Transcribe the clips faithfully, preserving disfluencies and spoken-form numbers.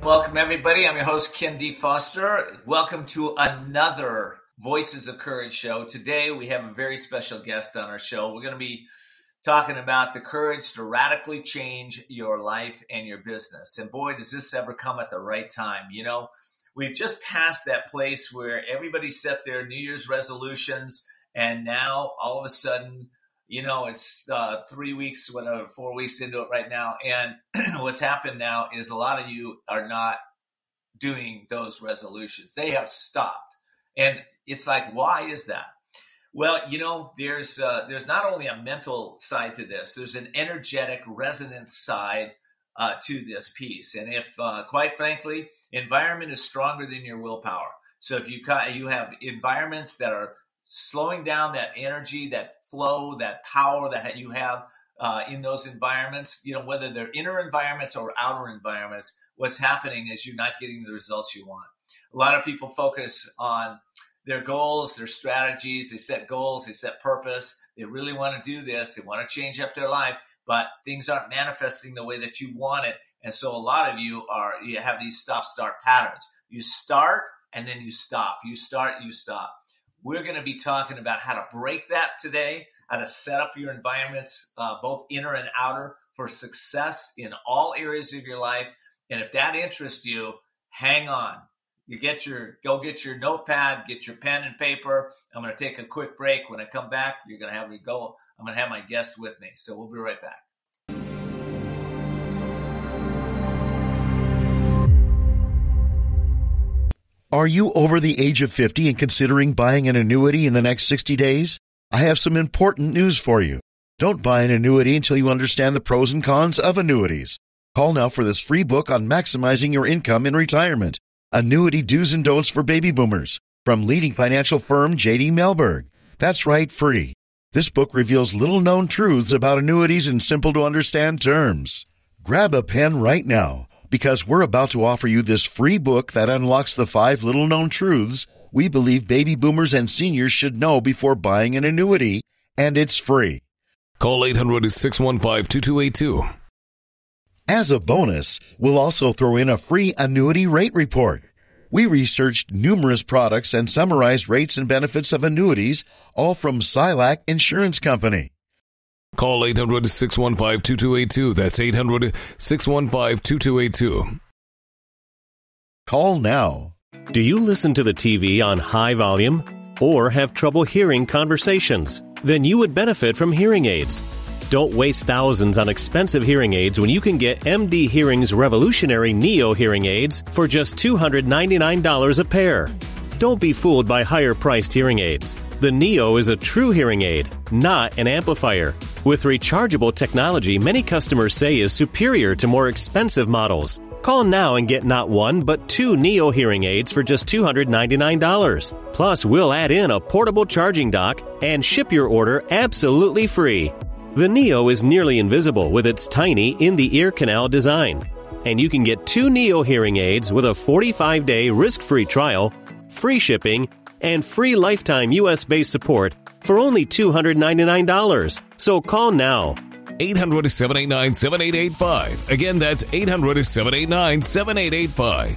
Welcome, everybody. I'm your host, Ken D. Foster. Welcome to another Voices of Courage show. Today, we have a very special guest on our show. We're going to be talking about the courage to radically change your life and your business. And boy, does this ever come at the right time. You know, we've just passed that place where everybody set their New Year's resolutions, and now all of a sudden, you know, it's uh, three weeks, whatever, four weeks into it right now. And what's happened now is a lot of you are not doing those resolutions. They have stopped. And it's like, why is that? Well, you know, there's uh, there's not only a mental side to this, there's an energetic resonance side uh, to this piece. And if, uh, quite frankly, environment is stronger than your willpower. So if you you have environments that are slowing down that energy, that flow, that power that you have uh, in those environments, you know, whether they're inner environments or outer environments, what's happening is you're not getting the results you want. A lot of people focus on their goals, their strategies. They set goals, they set purpose. They really want to do this. They want to change up their life, but things aren't manifesting the way that you want it. And so a lot of you are, you have these stop-start patterns. You start and then you stop. You start, you stop. We're going to be talking about how to break that today, how to set up your environments, uh, both inner and outer, for success in all areas of your life. And if that interests you, hang on. You get your, go get your notepad, get your pen and paper. I'm going to take a quick break. When I come back, you're going to have me go. I'm going to have my guest with me. So we'll be right back. Are you over the age of fifty and considering buying an annuity in the next sixty days? I have some important news for you. Don't buy an annuity until you understand the pros and cons of annuities. Call now for this free book on maximizing your income in retirement. Annuity Do's and Don'ts for Baby Boomers from leading financial firm J D Mellberg. That's right, free. This book reveals little-known truths about annuities in simple-to-understand terms. Grab a pen right now, because we're about to offer you this free book that unlocks the five little-known truths we believe baby boomers and seniors should know before buying an annuity, and it's free. Call eight hundred, six one five, two two eight two. As a bonus, we'll also throw in a free annuity rate report. We researched numerous products and summarized rates and benefits of annuities, all from Silac Insurance Company. Call eight hundred, six one five, two two eight two. That's eight hundred, six one five, two two eight two. Call now. Do you listen to the T V on high volume or have trouble hearing conversations? Then you would benefit from hearing aids. Don't waste thousands on expensive hearing aids when you can get M D Hearing's revolutionary Neo hearing aids for just two hundred ninety-nine dollars a pair. Don't be fooled by higher-priced hearing aids. The Neo is a true hearing aid, not an amplifier. With rechargeable technology many customers say is superior to more expensive models. Call now and get not one, but two Neo hearing aids for just two hundred ninety-nine dollars. Plus, we'll add in a portable charging dock and ship your order absolutely free. The Neo is nearly invisible with its tiny in-the-ear canal design. And you can get two Neo hearing aids with a forty-five day risk-free trial, free shipping, and free lifetime U S-based support for only two hundred ninety-nine dollars. So call now. eight hundred, seven eight nine, seven eight eight five. Again, that's eight hundred, seven eight nine, seven eight eight five.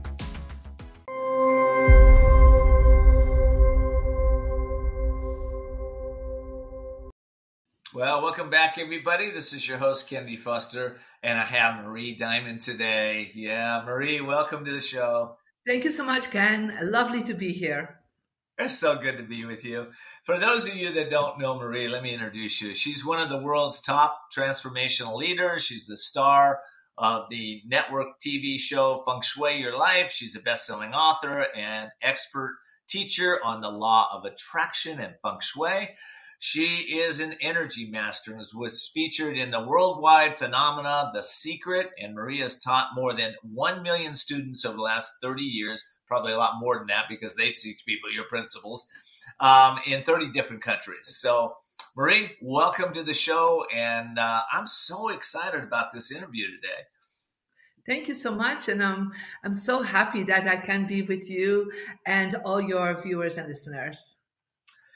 Well, welcome back, everybody. This is your host, Ken D. Foster, and I have Marie Diamond today. Yeah, Marie, welcome to the show. Thank you so much, Ken. Lovely to be here. It's so good to be with you. For those of you that don't know Marie, let me introduce you. She's one of the world's top transformational leaders. She's the star of the network T V show Feng Shui Your Life. She's a best-selling author and expert teacher on the law of attraction and Feng Shui. She is an energy master and was featured in the worldwide phenomena, The Secret, and Maria has taught more than one million students over the last thirty years, probably a lot more than that because they teach people your principles, um, in thirty different countries. So, Marie, welcome to the show, and uh, I'm so excited about this interview today. Thank you so much, and um, I'm so happy that I can be with you and all your viewers and listeners.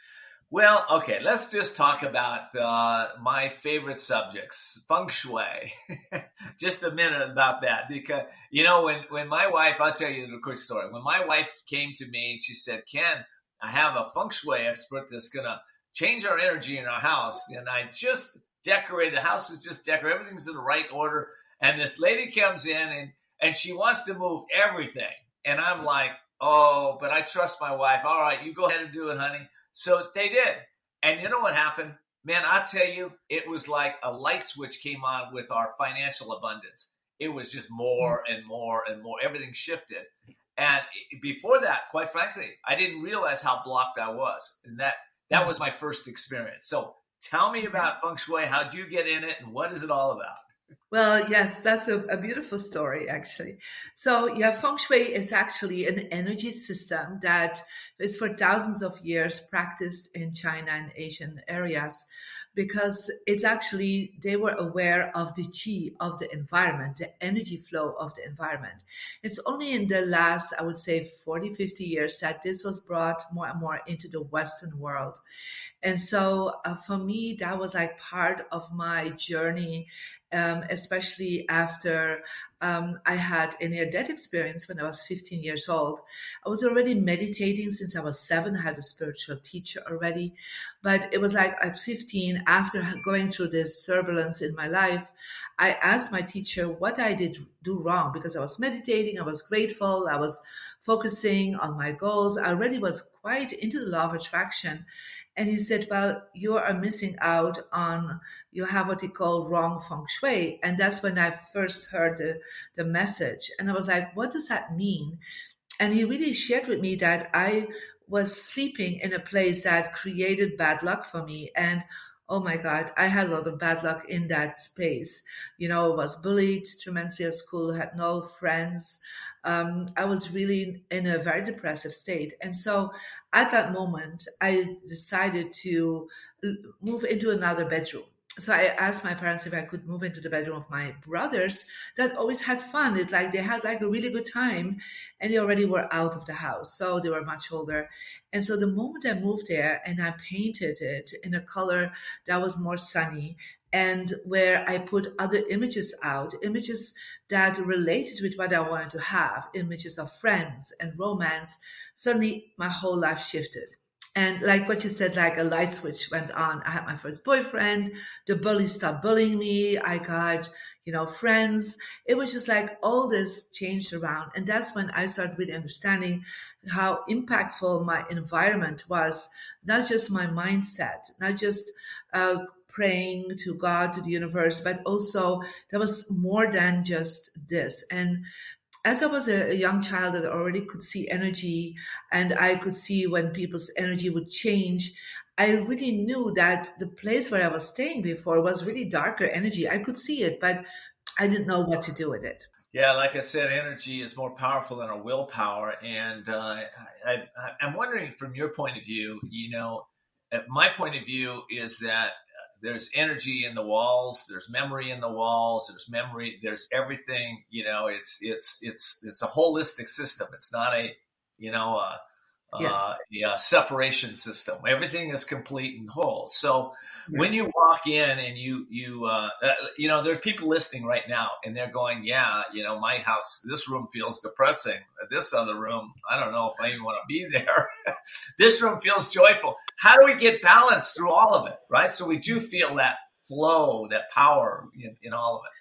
Well, okay, let's just talk about uh, my favorite subjects, feng shui. Just a minute about that, because you know when when my wife, I'll tell you a quick story. When my wife came to me and she said, "Ken, I have a feng shui expert that's gonna change our energy in our house," and I just decorated the house is just decorated, everything's in the right order, and this lady comes in and and she wants to move everything, and I'm like, "Oh, but I trust my wife. All right, you go ahead and do it, honey." So they did. And you know what happened? Man, I'll tell you, it was like a light switch came on with our financial abundance. It was just more and more and more. Everything shifted. And before that, quite frankly, I didn't realize how blocked I was. And that that was my first experience. So tell me about feng shui. How'd you get in it? And what is it all about? Well, yes, that's a, a beautiful story, actually. So, yeah, feng shui is actually an energy system that is for thousands of years practiced in China and Asian areas, because it's actually, they were aware of the qi of the environment, the energy flow of the environment. It's only in the last, I would say, forty, fifty years that this was brought more and more into the Western world. And so uh, for me, that was like part of my journey, um, especially after um, I had a near-death experience when I was fifteen years old. I was already meditating since I was seven. I had a spiritual teacher already. But it was like at fifteen, after going through this turbulence in my life, I asked my teacher what I did do wrong, because I was meditating, I was grateful, I was focusing on my goals. I already was quite into the law of attraction. And he said, well, you are missing out on, you have what he called wrong feng shui. And that's when I first heard the, the message. And I was like, what does that mean? And he really shared with me that I was sleeping in a place that created bad luck for me. And oh my God, I had a lot of bad luck in that space. You know, I was bullied tremendously at school, had no friends. Um, I was really in a very depressive state. And so at that moment, I decided to move into another bedroom. So I asked my parents if I could move into the bedroom of my brothers that always had fun. It like they had like a really good time, and they already were out of the house. So they were much older. And so the moment I moved there and I painted it in a color that was more sunny, and where I put other images out, images that related with what I wanted to have, images of friends and romance, suddenly my whole life shifted. And like what you said, like a light switch went on. I had my first boyfriend. The bullies stopped bullying me. I got, you know, friends. It was just like all this changed around. And that's when I started really understanding how impactful my environment was, not just my mindset, not just uh, praying to God, to the universe, but also there was more than just this. And as I was a, a young child that already could see energy, and I could see when people's energy would change, I really knew that the place where I was staying before was really darker energy. I could see it, but I didn't know what to do with it. Yeah, like I said, energy is more powerful than our willpower. And uh, I, I, I'm wondering from your point of view, you know, my point of view is that there's energy in the walls, there's memory in the walls, there's memory, there's everything, you know, it's, it's, it's, it's a holistic system. It's not a, you know, a, Yes. uh, a separation system. Everything is complete and whole. So Yeah. when you walk in and you, you, uh, uh, you know, there's people listening right now and they're going, yeah, you know, my house, this room feels depressing. This other room, I don't know if I even want to be there. This room feels joyful. How do we get balance through all of it? Right. So we do feel that flow, that power in, in all of it.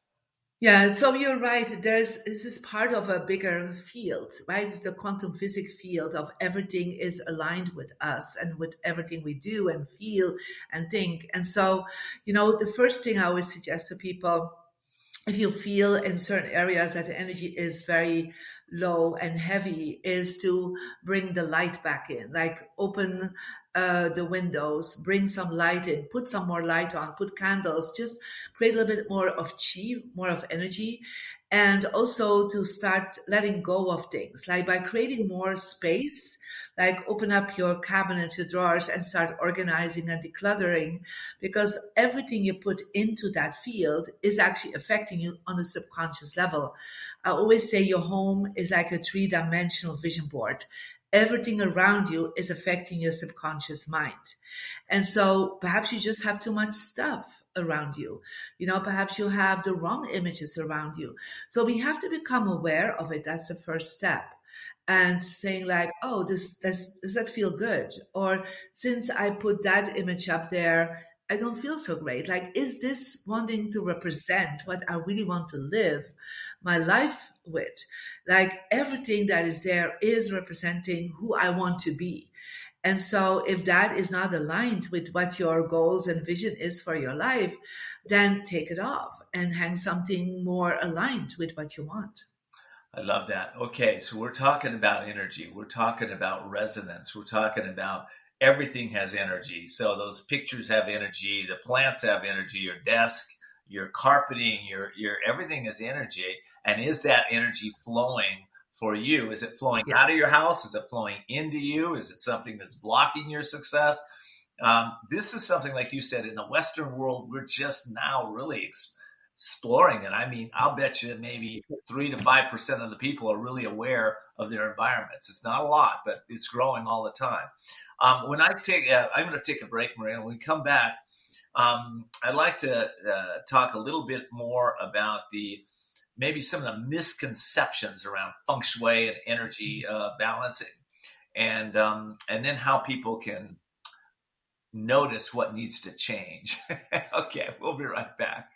Yeah, so you're right. There's this is part of a bigger field, right? It's the quantum physics field of everything is aligned with us and with everything we do and feel and think. And so, you know, the first thing I always suggest to people, if you feel in certain areas that the energy is very low and heavy, is to bring the light back in, like open uh, the windows, bring some light in, put some more light on, put candles, just create a little bit more of chi, more of energy. And also to start letting go of things, like by creating more space, like open up your cabinet, your drawers, and start organizing and decluttering, because everything you put into that field is actually affecting you on a subconscious level. I always say your home is like a three-dimensional vision board. everything around you is affecting your subconscious mind. And so perhaps you just have too much stuff around you. You know, perhaps you have the wrong images around you. So we have to become aware of it. That's the first step. And saying like, oh, this, this, does that feel good? Or since I put that image up there, I don't feel so great. Like, is this wanting to represent what I really want to live my life with? Like, everything that is there is representing who I want to be. And so if that is not aligned with what your goals and vision is for your life, then take it off and hang something more aligned with what you want. I love that. Okay, so we're talking about energy. We're talking about resonance. We're talking about everything has energy. So those pictures have energy. The plants have energy. Your desk, your carpeting, your your everything is energy. And is that energy flowing for you? Is it flowing yeah. out of your house? Is it flowing into you? Is it something that's blocking your success? Um, this is something, like you said, in the Western world, we're just now really ex- exploring it. I mean, I'll bet you maybe three to five percent of the people are really aware of their environments. It's not a lot, but it's growing all the time. Um, when I take, uh, I'm going to take a break, Maria. When we come back, um, I'd like to uh, talk a little bit more about the maybe some of the misconceptions around feng shui and energy uh, balancing, and um, and then how people can notice what needs to change. Okay, we'll be right back.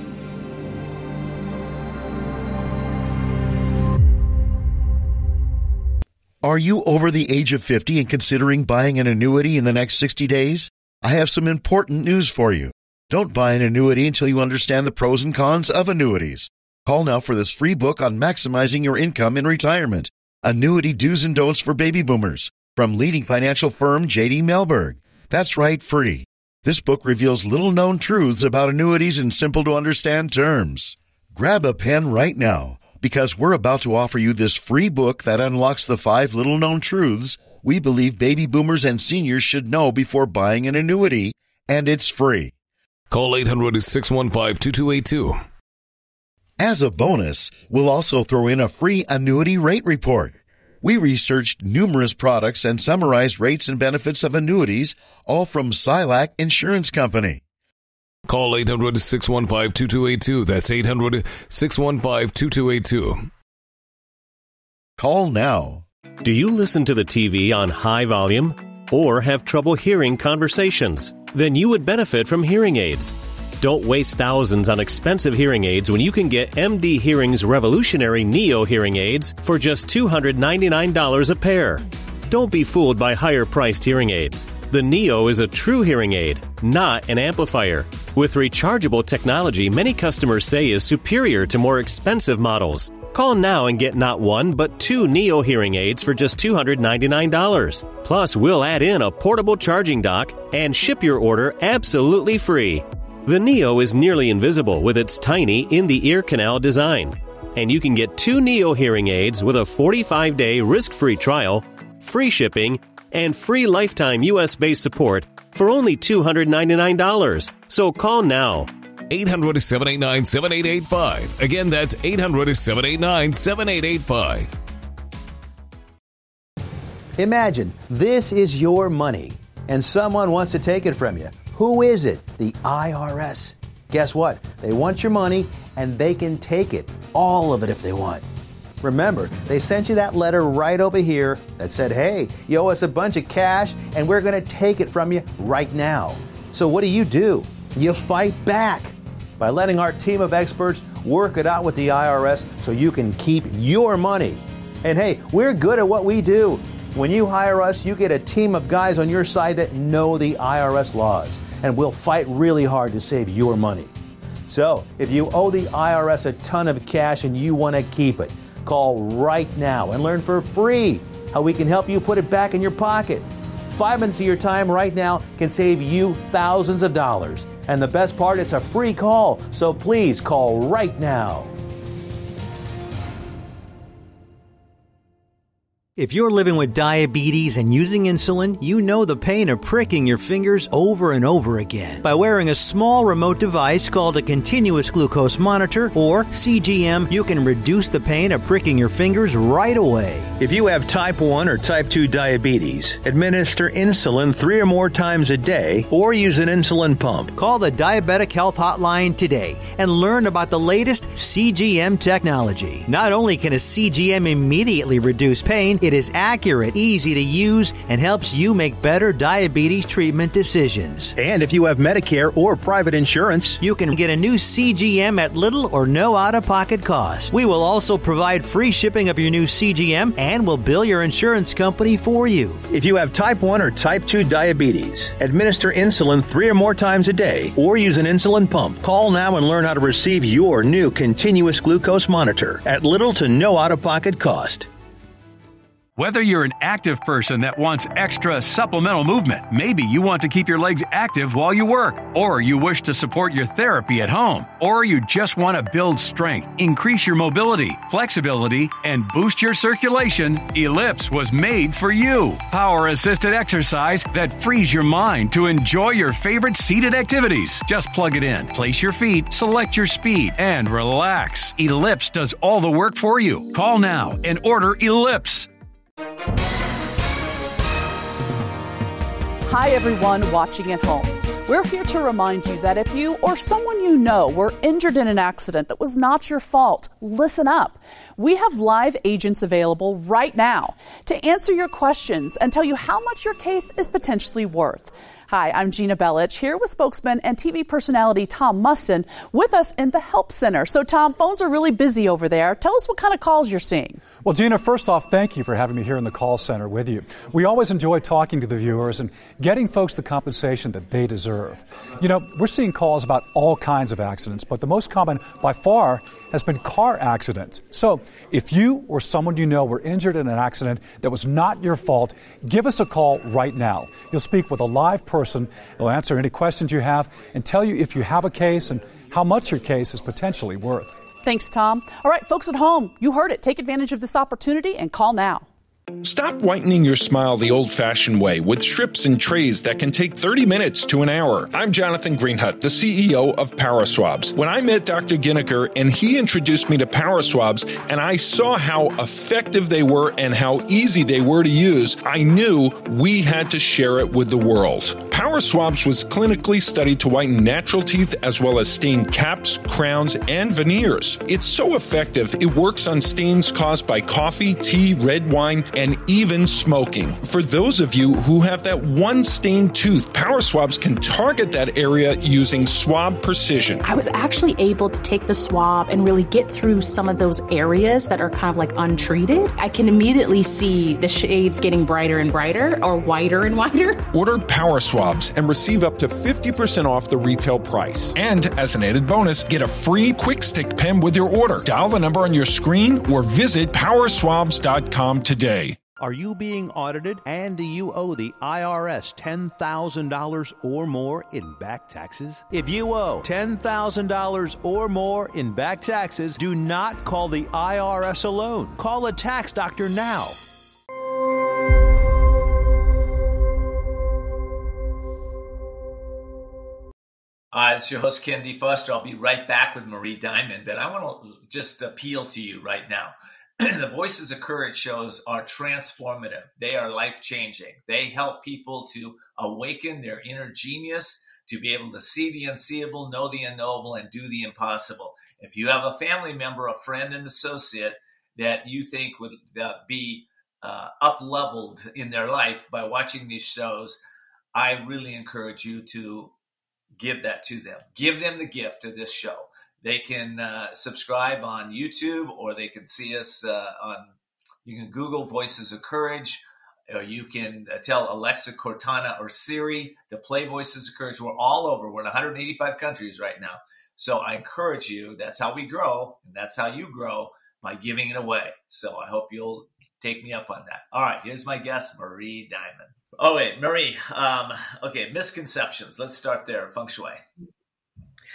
Are you over the age of fifty and considering buying an annuity in the next sixty days? I have some important news for you. Don't buy an annuity until you understand the pros and cons of annuities. Call now for this free book on maximizing your income in retirement. Annuity Do's and Don'ts for Baby Boomers from leading financial firm J D Mellberg. That's right, free. This book reveals little-known truths about annuities in simple-to-understand terms. Grab a pen right now, because we're about to offer you this free book that unlocks the five little-known truths we believe baby boomers and seniors should know before buying an annuity, and it's free. Call eight hundred, six one five, two two eight two. As a bonus, we'll also throw in a free annuity rate report. We researched numerous products and summarized rates and benefits of annuities, all from Silac Insurance Company. Call eight hundred, six one five, two two eight two. That's eight hundred, six one five, two two eight two. Call now. Do you listen to the T V on high volume or have trouble hearing conversations? Then you would benefit from hearing aids. Don't waste thousands on expensive hearing aids when you can get M D Hearing's revolutionary Neo hearing aids for just two hundred ninety-nine dollars a pair. Don't be fooled by higher-priced hearing aids. The Neo is a true hearing aid, not an amplifier. With rechargeable technology many customers say is superior to more expensive models. Call now and get not one, but two Neo hearing aids for just two hundred ninety-nine dollars. Plus, we'll add in a portable charging dock and ship your order absolutely free. The Neo is nearly invisible with its tiny in-the-ear canal design. And you can get two Neo hearing aids with a forty-five day risk-free trial, free shipping, and free lifetime U S-based support for only two hundred ninety-nine dollars. So call now. eight hundred, seven eight nine, seven eight eight five. Again, that's eight hundred, seven eight nine, seven eight eight five. Imagine this is your money and someone wants to take it from you. Who is it? The I R S. Guess what? They want your money and they can take it. All of it if they want. Remember, they sent you that letter right over here that said, hey, you owe us a bunch of cash and we're going to take it from you right now. So what do you do? You fight back by letting our team of experts work it out with the I R S so you can keep your money. And hey, we're good at what we do. When you hire us, you get a team of guys on your side that know the I R S laws, and we'll fight really hard to save your money. So, if you owe the I R S a ton of cash and you want to keep it, call right now and learn for free how we can help you put it back in your pocket. Five minutes of your time right now can save you thousands of dollars. And the best part, it's a free call, so please call right now. If you're living with diabetes and using insulin, you know the pain of pricking your fingers over and over again. By wearing a small remote device called a continuous glucose monitor, or C G M, you can reduce the pain of pricking your fingers right away. If you have type one or type two diabetes, administer insulin three or more times a day or use an insulin pump. Call the Diabetic Health Hotline today and learn about the latest C G M technology. Not only can a C G M immediately reduce pain, it is accurate, easy to use, and helps you make better diabetes treatment decisions. And if you have Medicare or private insurance, you can get a new C G M at little or no out-of-pocket cost. We will also provide free shipping of your new C G M and will bill your insurance company for you. If you have type one or type two diabetes, administer insulin three or more times a day or use an insulin pump. Call now and learn how to receive your new continuous glucose monitor at little to no out-of-pocket cost. Whether you're an active person that wants extra supplemental movement, maybe you want to keep your legs active while you work, or you wish to support your therapy at home, or you just want to build strength, increase your mobility, flexibility, and boost your circulation, Ellipse was made for you. Power-assisted exercise that frees your mind to enjoy your favorite seated activities. Just plug it in, place your feet, select your speed, and relax. Ellipse does all the work for you. Call now and order Ellipse. Hi, everyone watching at home. We're here to remind you that if you or someone you know were injured in an accident that was not your fault, listen up. We have live agents available right now to answer your questions and tell you how much your case is potentially worth. Hi, I'm Gina Bellich, here with spokesman and T V personality Tom Mustin with us in the Help Center. So, Tom, phones are really busy over there. Tell us what kind of calls you're seeing. Well, Gina, first off, thank you for having me here in the call center with you. We always enjoy talking to the viewers and getting folks the compensation that they deserve. You know, we're seeing calls about all kinds of accidents, but the most common by far has been car accidents. So if you or someone you know were injured in an accident that was not your fault, give us a call right now. You'll speak with a live person. They'll answer any questions you have and tell you if you have a case and how much your case is potentially worth. Thanks, Tom. All right, folks at home, you heard it. Take advantage of this opportunity and call now. Stop whitening your smile the old-fashioned way with strips and trays that can take thirty minutes to an hour. I'm Jonathan Greenhut, the C E O of PowerSwabs. When I met Doctor Ginniker and he introduced me to PowerSwabs and I saw how effective they were and how easy they were to use, I knew we had to share it with the world. PowerSwabs was clinically studied to whiten natural teeth as well as stain caps, crowns, and veneers. It's so effective, it works on stains caused by coffee, tea, red wine, and even smoking. For those of you who have that one stained tooth, PowerSwabs can target that area using swab precision. I was actually able to take the swab and really get through some of those areas that are kind of like untreated. I can immediately see the shades getting brighter and brighter or whiter and whiter. Order PowerSwabs and receive up to fifty percent off the retail price. And as an added bonus, get a free quick stick pen with your order. Dial the number on your screen or visit power swabs dot com today. Are you being audited and do you owe the I R S ten thousand dollars or more in back taxes? If you owe ten thousand dollars or more in back taxes, do not call the I R S alone. Call a tax doctor now. Hi, this is your host, Ken D. Foster. I'll be right back with Marie Diamond, but I want to just appeal to you right now. The Voices of Courage shows are transformative. They are life-changing. They help people to awaken their inner genius, to be able to see the unseeable, know the unknowable, and do the impossible. If you have a family member, a friend, an associate that you think would uh, be uh, up-leveled in their life by watching these shows, I really encourage you to give that to them. Give them the gift of this show. They can uh, subscribe on YouTube, or they can see us uh, on, you can Google Voices of Courage, or you can uh, tell Alexa, Cortana, or Siri to play Voices of Courage. We're all over. We're in one hundred eighty-five countries right now. So I encourage you. That's how we grow, and that's how you grow, by giving it away. So I hope you'll take me up on that. All right, here's my guest, Marie Diamond. Oh, wait, Marie. Um, okay, misconceptions. Let's start there. Feng Shui.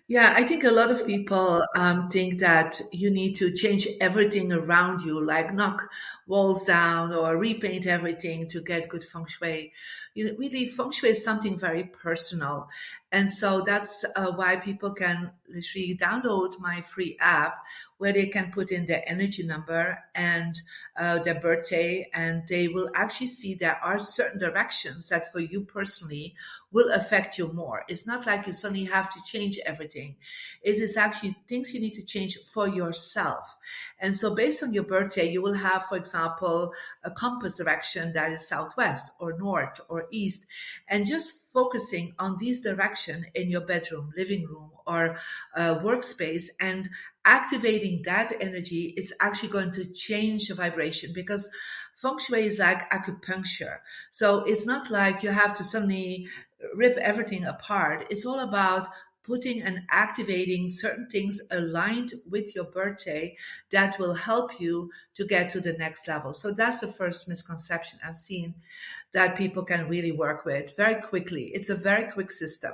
Yeah, I think a lot of people um, think that you need to change everything around you, like knock walls down or repaint everything to get good feng shui. You know, really, feng shui is something very personal. And so that's uh, why people can literally download my free app where they can put in their energy number and uh, their birthday, and they will actually see there are certain directions that for you personally will affect you more. It's not like you suddenly have to change everything. It is actually things you need to change for yourself. And so based on your birthday, you will have, for example, a compass direction that is southwest or north or east, and just focusing on these direction in your bedroom, living room, or uh, workspace, and activating that energy, it's actually going to change the vibration, because feng shui is like acupuncture. So it's not like you have to suddenly rip everything apart. It's all about putting and activating certain things aligned with your birthday that will help you to get to the next level. So that's the first misconception I've seen that people can really work with very quickly. It's a very quick system.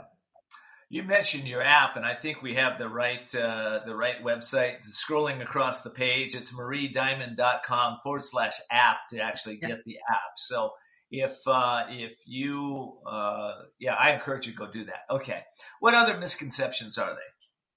You mentioned your app, and I think we have the right uh, the right website. Scrolling across the page, it's mariediamond.com forward slash app to actually get yeah. the app. So if uh, if you, uh, yeah, I encourage you to go do that. Okay. What other misconceptions are they?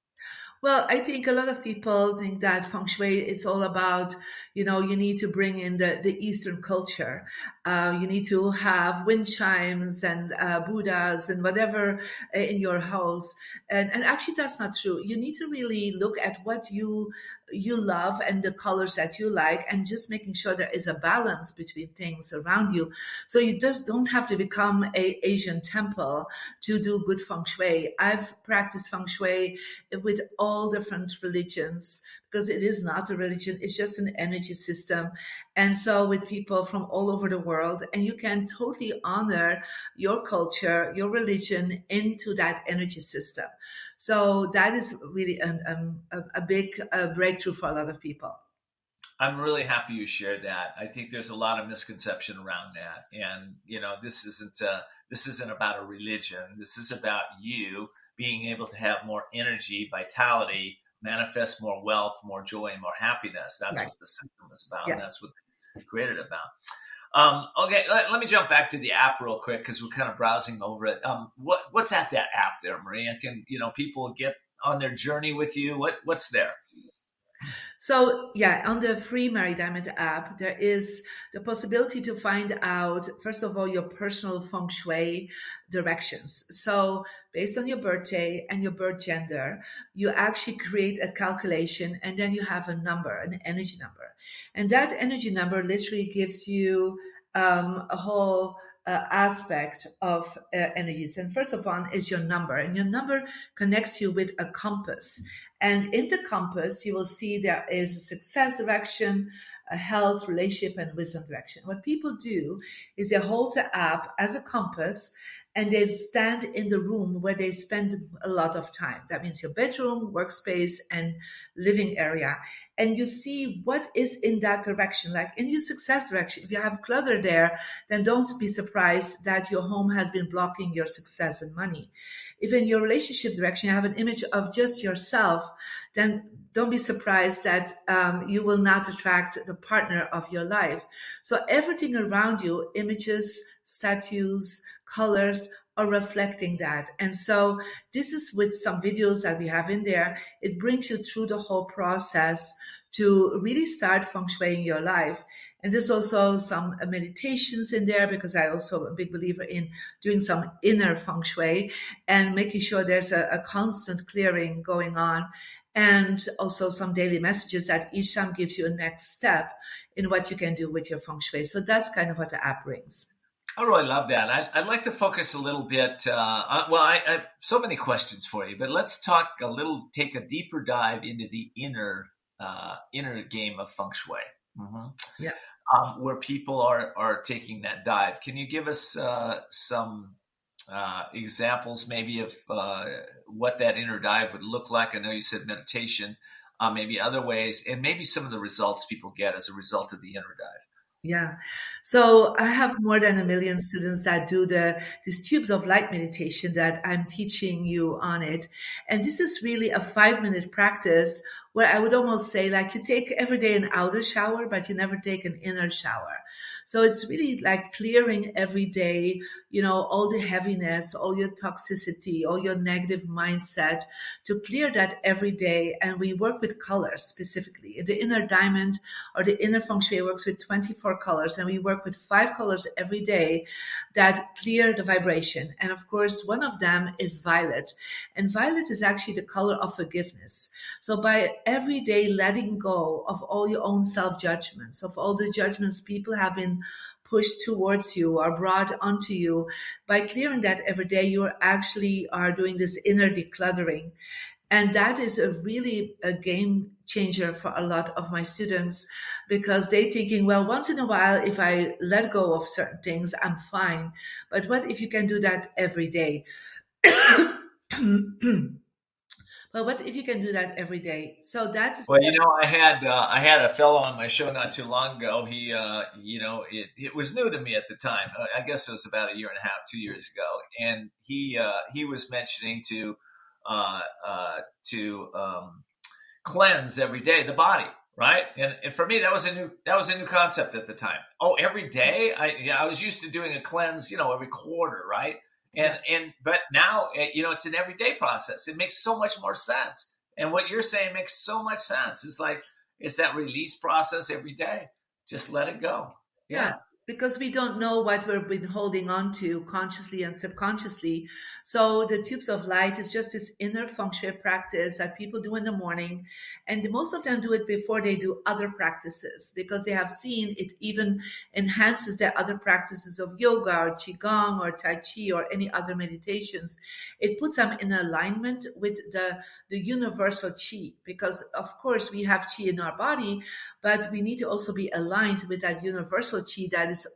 Well, I think a lot of people think that feng shui is all about, you know, you need to bring in the, the Eastern culture. Uh, you need to have wind chimes and uh, Buddhas and whatever in your house. And, and actually, that's not true. You need to really look at what you you love and the colors that you like, and just making sure there is a balance between things around you. So you just don't have to become a Asian temple to do good feng shui. I've practiced feng shui with all different religions, because it is not a religion, it's just an energy system. And so with people from all over the world, and you can totally honor your culture, your religion into that energy system. So that is really an, um, a, a big uh, breakthrough for a lot of people. I'm really happy you shared that. I think there's a lot of misconception around that. And, you know, this isn't a, this isn't about a religion. This is about you being able to have more energy, vitality, manifest more wealth, more joy, and more happiness. That's right. What the system is about. Yeah. And that's what they created about. Um, okay, let, let me jump back to the app real quick, because we're kind of browsing over it. Um, what what's at that app there, Maria? Can you know people get on their journey with you? What what's there? So yeah, on the free Marie Diamond app, there is the possibility to find out, first of all, your personal feng shui directions. So based on your birthday and your birth gender, you actually create a calculation, and then you have a number, an energy number. And that energy number literally gives you um, a whole Uh, aspect of uh, energies. And first of all is your number, and your number connects you with a compass. And in the compass, you will see there is a success direction, a health, relationship, and wisdom direction. What people do is they hold the app as a compass, and they stand in the room where they spend a lot of time. That means your bedroom, workspace, and living area. And you see what is in that direction. Like in your success direction, if you have clutter there, then don't be surprised that your home has been blocking your success and money. If in your relationship direction you have an image of just yourself, then don't be surprised that um, you will not attract the partner of your life. So everything around you, images, statues, colors, are reflecting that. And so this is with some videos that we have in there. It brings you through the whole process to really start feng shuiing your life. And there's also some meditations in there, because I also am a big believer in doing some inner feng shui and making sure there's a, a constant clearing going on. And also some daily messages that each time gives you a next step in what you can do with your feng shui. So that's kind of what the app brings. I really love that. I, I'd like to focus a little bit. Uh, well, I, I have so many questions for you, but let's talk a little, take a deeper dive into the inner, uh, inner game of feng shui. Mm-hmm. Yeah. Um, where people are, are taking that dive. Can you give us uh, some uh, examples maybe of uh, what that inner dive would look like? I know you said meditation, uh, maybe other ways, and maybe some of the results people get as a result of the inner dive. Yeah. So I have more than a million students that do the these tubes of light meditation that I'm teaching you on it. And this is really a five minute practice where I would almost say like you take every day an outer shower, but you never take an inner shower. So it's really like clearing every day, you know, all the heaviness, all your toxicity, all your negative mindset, to clear that every day. And we work with colors specifically. The inner diamond or the inner feng shui works with twenty-four colors, and we work with five colors every day that clear the vibration. And of course, one of them is violet. And violet is actually the color of forgiveness. So by every day letting go of all your own self-judgments, of all the judgments people have been pushed towards you or brought onto you, by clearing that every day, you actually are doing this inner decluttering. And that is a really a game changer for a lot of my students, because they're thinking, well, once in a while, if I let go of certain things, I'm fine. But what if you can do that every day? But what if you can do that every day? So that is well, you know, I had uh, I had a fellow on my show not too long ago. He, uh, you know, it, it was new to me at the time. I guess it was about a year and a half, two years ago, and he uh, he was mentioning to uh, uh, to um, cleanse every day the body, right? And, and for me, that was a new that was a new concept at the time. Oh, every day? I yeah, I was used to doing a cleanse, you know, every quarter, right? And, and, but now, you know, it's an everyday process. It makes so much more sense. And what you're saying makes so much sense. It's like, it's that release process every day. Just let it go. Yeah. yeah. Because we don't know what we've been holding on to consciously and subconsciously. So the tubes of light is just this inner feng shui practice that people do in the morning. And most of them do it before they do other practices, because they have seen it even enhances their other practices of yoga or qigong or tai chi or any other meditations. It puts them in alignment with the, the universal qi, because of course we have qi in our body, but we need to also be aligned with that universal qi that is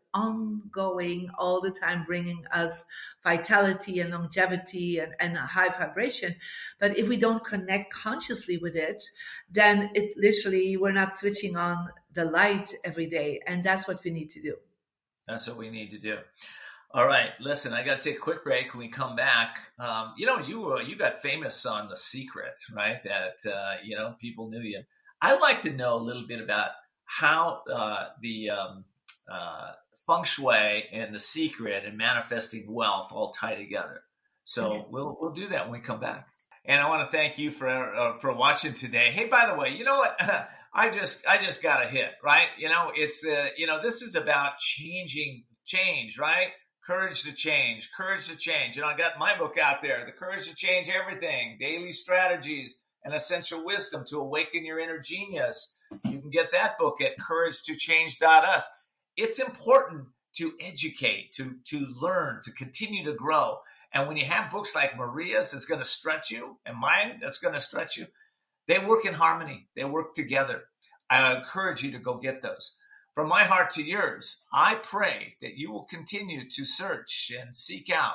ongoing all the time, bringing us vitality and longevity and, and a high vibration. But if we don't connect consciously with it, then it literally, we're not switching on the light every day. And that's what we need to do. That's what we need to do. All right. Listen, I got to take a quick break. When we come back, um, you know, you uh, you got famous on The Secret, right? That, uh, you know, people knew you. I'd like to know a little bit about how uh, the um, uh, feng shui and The Secret and manifesting wealth all tie together. So okay. we'll we'll do that when we come back. And I want to thank you for uh, for watching today. Hey, by the way, you know what? I just I just got a hit, right? You know, it's uh, you know, this is about changing change, right? Courage to change, courage to change. You know, I got my book out there, The Courage to Change Everything, Daily Strategies and Essential Wisdom to Awaken Your Inner Genius. You can get that book at courage to change dot u s. It's important to educate, to, to learn, to continue to grow. And when you have books like Maria's that's going to stretch you, and mine that's going to stretch you, they work in harmony. They work together. I encourage you to go get those. From my heart to yours, I pray that you will continue to search and seek out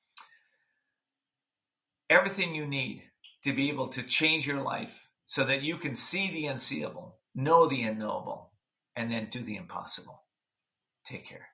everything you need to be able to change your life so that you can see the unseeable, know the unknowable, and then do the impossible. Take care.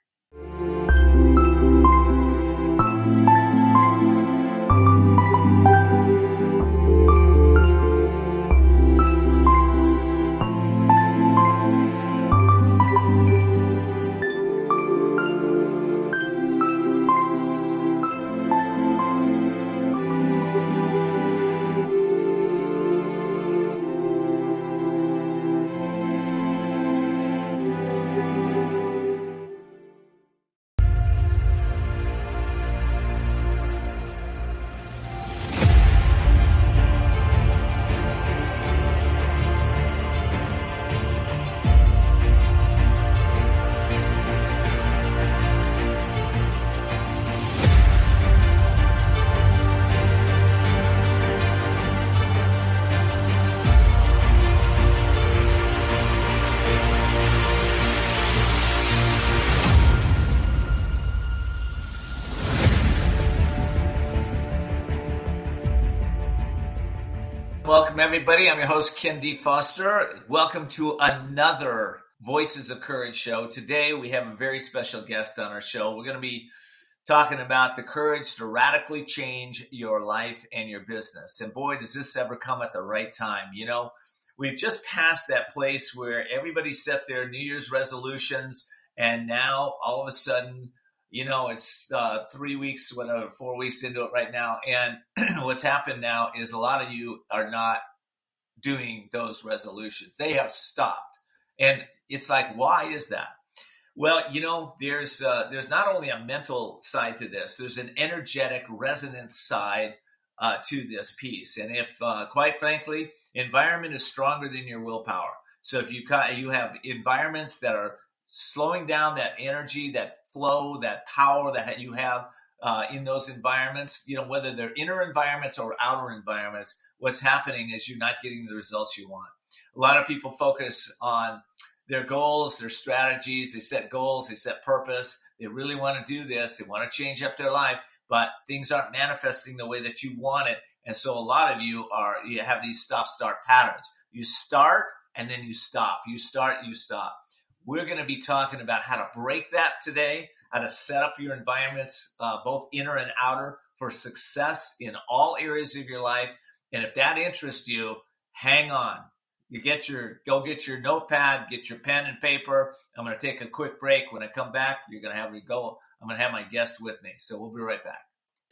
Welcome, everybody. I'm your host, Ken D. Foster. Welcome to another Voices of Courage show. Today, we have a very special guest on our show. We're going to be talking about the courage to radically change your life and your business. And boy, does this ever come at the right time. You know, we've just passed that place where everybody set their New Year's resolutions, and now all of a sudden, you know, it's uh, three weeks, whatever, four weeks into it right now. And what's happened now is a lot of you are not doing those resolutions. They have stopped. And it's like, why is that? Well, you know, there's uh, there's not only a mental side to this, there's an energetic resonance side uh, to this piece. And if, uh, quite frankly, environment is stronger than your willpower. So if you you have environments that are slowing down that energy, that flow, that power that you have uh, in those environments, you know, whether they're inner environments or outer environments, what's happening is you're not getting the results you want. A lot of people focus on their goals, their strategies. They set goals, they set purpose. They really want to do this. They want to change up their life, but things aren't manifesting the way that you want it. And so a lot of you are, you have these stop-start patterns. You start and then you stop. You start, you stop. We're going to be talking about how to break that today, how to set up your environments, uh, both inner and outer, for success in all areas of your life. And if that interests you, hang on. You get your, go get your notepad, get your pen and paper. I'm going to take a quick break. When I come back, you're going to have me go. I'm going to have my guest with me. So we'll be right back.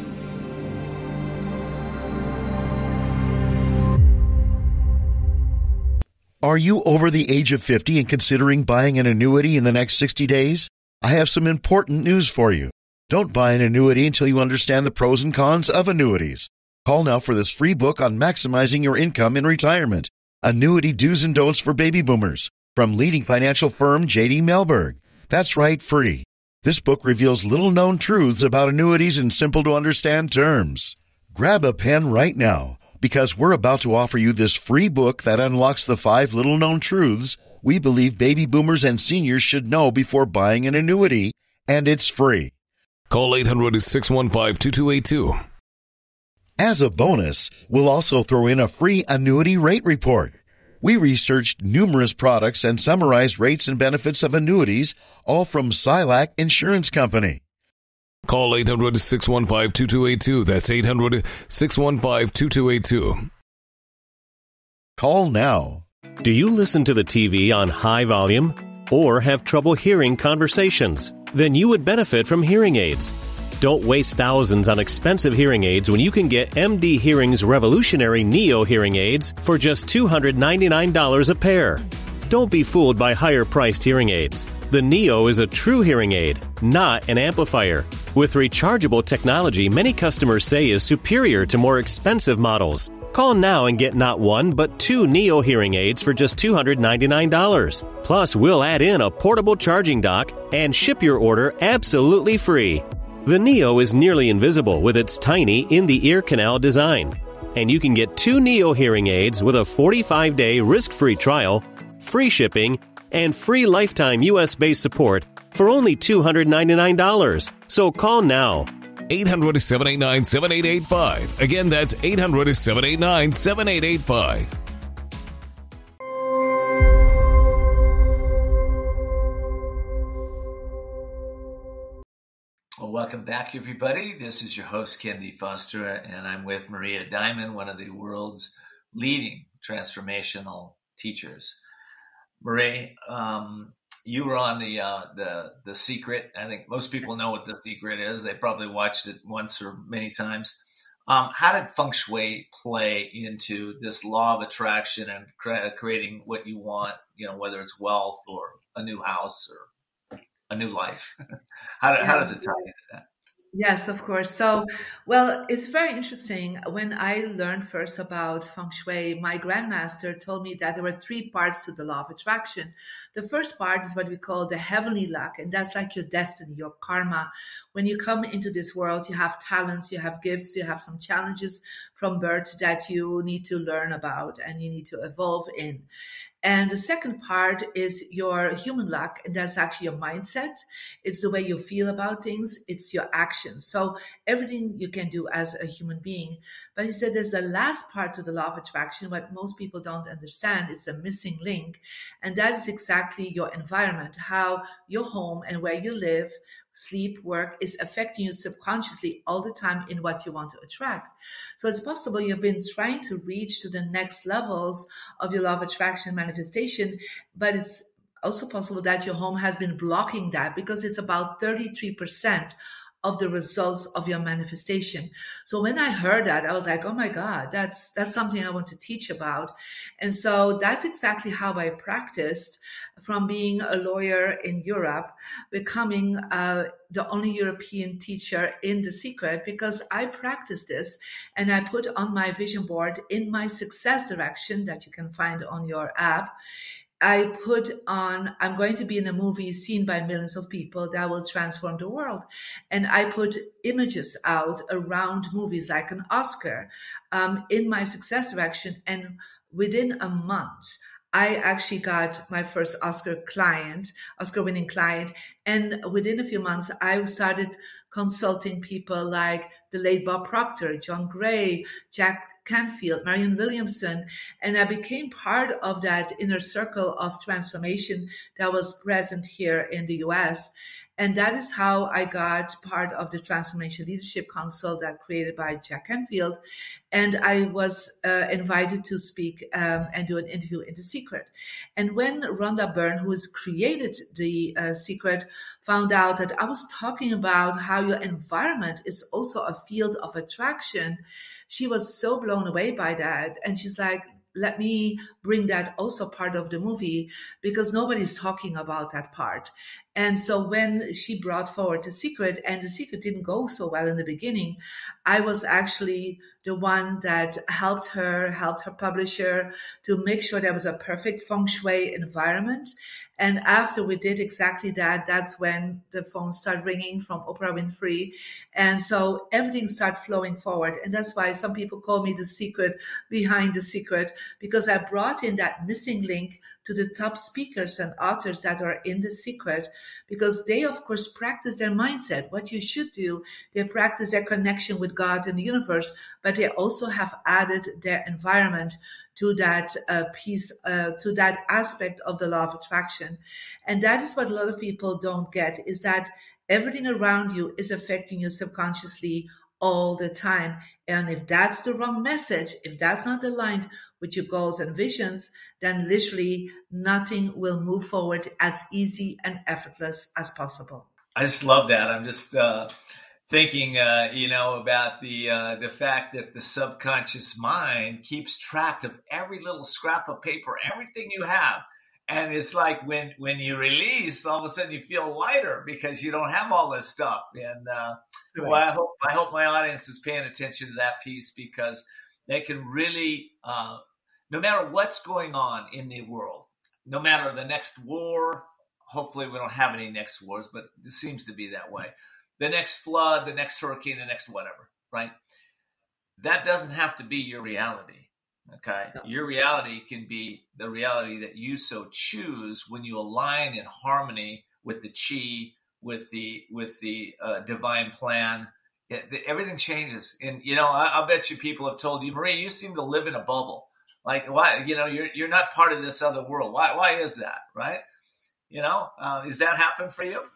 Are you over the age of fifty and considering buying an annuity in the next sixty days? I have some important news for you. Don't buy an annuity until you understand the pros and cons of annuities. Call now for this free book on maximizing your income in retirement. Annuity Do's and Don'ts for Baby Boomers, from leading financial firm J D Mellberg. That's right, free. This book reveals little-known truths about annuities in simple-to-understand terms. Grab a pen right now, because we're about to offer you this free book that unlocks the five little-known truths we believe baby boomers and seniors should know before buying an annuity, and it's free. Call eight hundred, six one five, two two eight two. As a bonus, we'll also throw in a free annuity rate report. We researched numerous products and summarized rates and benefits of annuities, all from Silac Insurance Company. Call eight hundred, six one five, two two eight two. That's eight hundred, six one five, two two eight two. Call now. Do you listen to the T V on high volume or have trouble hearing conversations? Then you would benefit from hearing aids. Don't waste thousands on expensive hearing aids when you can get M D Hearing's revolutionary Neo hearing aids for just two hundred ninety-nine dollars a pair. Don't be fooled by higher-priced hearing aids. The Neo is a true hearing aid, not an amplifier. With rechargeable technology many customers say is superior to more expensive models. Call now and get not one, but two Neo hearing aids for just two hundred ninety-nine dollars. Plus, we'll add in a portable charging dock and ship your order absolutely free. The Neo is nearly invisible with its tiny in-the-ear canal design. And you can get two Neo hearing aids with a forty-five day risk-free trial, free shipping, and free lifetime U S-based support for only two hundred ninety-nine dollars. So call now. eight hundred, seven eight nine, seven eight eight five. Again, that's eight hundred, seven eight nine, seven eight eight five. Well, welcome back, everybody. This is your host, Ken D. Foster, and I'm with Maria Diamond, one of the world's leading transformational teachers. Maria, um, you were on the uh, the the Secret. I think most people know what The Secret is. They probably watched it once or many times. Um, how did feng shui play into this law of attraction and cre- creating what you want? You know, whether it's wealth or a new house or a new life. how, do, yes. how does it tie into that? Yes, of course. So, well, it's very interesting. When I learned first about feng shui, my grandmaster told me that there were three parts to the law of attraction. The first part is what we call the heavenly luck, and that's like your destiny, your karma. When you come into this world, you have talents, you have gifts, you have some challenges from birth that you need to learn about and you need to evolve in. And the second part is your human luck, and that's actually your mindset. It's the way you feel about things. It's your actions. So everything you can do as a human being. But he said there's the last part to the law of attraction, what most people don't understand. It's a missing link. And that is exactly your environment, how your home and where you live, sleep, work is affecting you subconsciously all the time in what you want to attract. So it's possible you've been trying to reach to the next levels of your law of attraction manifestation, but it's also possible that your home has been blocking that because it's about thirty-three percent of the results of your manifestation. So when I heard that, I was like, oh my God, that's that's something I want to teach about. And so that's exactly how I practiced, from being a lawyer in Europe, becoming uh, the only European teacher in The Secret, because I practiced this and I put on my vision board in my success direction that you can find on your app. I put on, I'm going to be in a movie seen by millions of people that will transform the world. And I put images out around movies like an Oscar um, in my success direction. And within a month, I actually got my first Oscar client, Oscar winning client. And within a few months, I started consulting people like the late Bob Proctor, John Gray, Jack Canfield, Marianne Williamson. And I became part of that inner circle of transformation that was present here in the U S. And that is how I got part of the Transformation Leadership Council that created by Jack Canfield. And I was uh, invited to speak um, and do an interview in The Secret. And when Rhonda Byrne, who has created The uh, Secret, found out that I was talking about how your environment is also a field of attraction, she was so blown away by that. And she's like, let me bring that also part of the movie, because nobody's talking about that part. And so when she brought forward The Secret, and The Secret didn't go so well in the beginning, I was actually the one that helped her, helped her publisher to make sure there was a perfect feng shui environment. And after we did exactly that, that's when the phone started ringing from Oprah Winfrey. And so everything started flowing forward. And that's why some people call me the secret behind The Secret, because I brought in that missing link to the top speakers and authors that are in The Secret, because they, of course, practice their mindset. What you should do, they practice their connection with God and the universe, but they also have added their environment to that uh, piece, uh, to that aspect of the law of attraction. And that is what a lot of people don't get, is that everything around you is affecting you subconsciously all the time. And if that's the wrong message, if that's not aligned with your goals and visions, then literally nothing will move forward as easy and effortless as possible. I just love that. I'm just uh, thinking, uh, you know, about the uh, the fact that the subconscious mind keeps track of every little scrap of paper, everything you have. And it's like when, when you release, all of a sudden you feel lighter because you don't have all this stuff. And uh, right. well, I hope I hope my audience is paying attention to that piece, because they can really, uh, no matter what's going on in the world, no matter the next war, hopefully we don't have any next wars, but it seems to be that way. The next flood, the next hurricane, the next whatever, right? That doesn't have to be your reality. Okay. Your reality can be the reality that you so choose when you align in harmony with the chi, with the with the uh, divine plan. It, the, everything changes. And, you know, I, I'll bet you people have told you, Marie, you seem to live in a bubble. Like, why? You know, you're you're not part of this other world. Why? Why is that? Right? You know, uh, does that happen for you?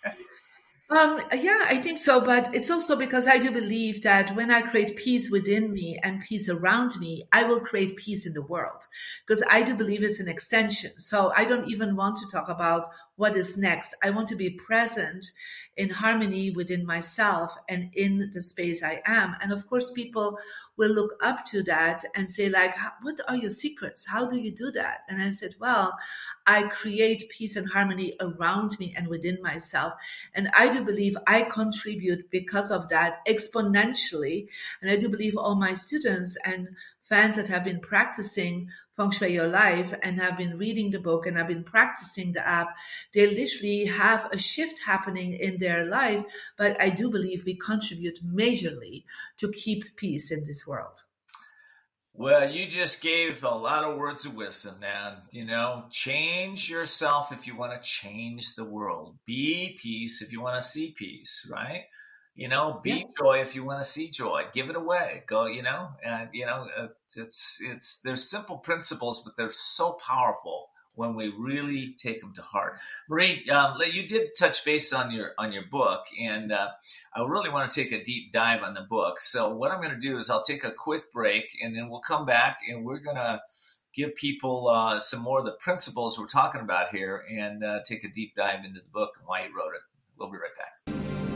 Um, yeah, I think so. But it's also because I do believe that when I create peace within me and peace around me, I will create peace in the world, because I do believe it's an extension. So I don't even want to talk about what is next. I want to be present in harmony within myself and in the space I am. And of course, people will look up to that and say, like, what are your secrets? How do you do that? And I said, well, I create peace and harmony around me and within myself. And I do believe I contribute because of that exponentially. And I do believe all my students and fans that have been practicing Feng Shui Your Life and have been reading the book and have been practicing the app, they literally have a shift happening in their life. But I do believe we contribute majorly to keep peace in this world. Well, you just gave a lot of words of wisdom, man. You know, change yourself if you want to change the world. Be peace if you want to see peace, right? You know, be yeah. joy if you want to see joy. Give it away. Go, you know, and, you know, it's, it's, there's simple principles, but they're so powerful when we really take them to heart. Marie, um, you did touch base on your on your book, and uh, I really want to take a deep dive on the book. So what I'm going to do is I'll take a quick break, and then we'll come back, and we're going to give people uh, some more of the principles we're talking about here, and uh, take a deep dive into the book and why you wrote it. We'll be right back.